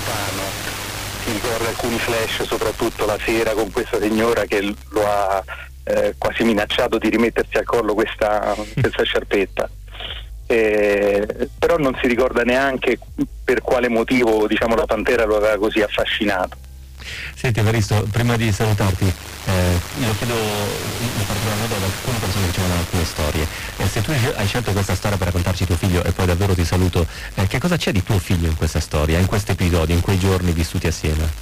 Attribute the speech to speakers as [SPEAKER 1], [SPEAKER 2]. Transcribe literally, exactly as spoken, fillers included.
[SPEAKER 1] lontano. Si ricorda alcuni flash, soprattutto la sera con questa signora che lo ha eh, quasi minacciato di rimettersi al collo questa, questa sciarpetta. Eh, però non si ricorda neanche per quale motivo, diciamo, la Pantera lo aveva così affascinato.
[SPEAKER 2] Senti Evaristo, prima di salutarti, eh, io chiedo in particolar modo ad alcune persone che ci mandano alcune storie. Eh, se tu hai scelto questa storia per raccontarci tuo figlio, e poi davvero ti saluto, eh, che cosa c'è di tuo figlio in questa storia, in questo episodio, in quei giorni vissuti assieme?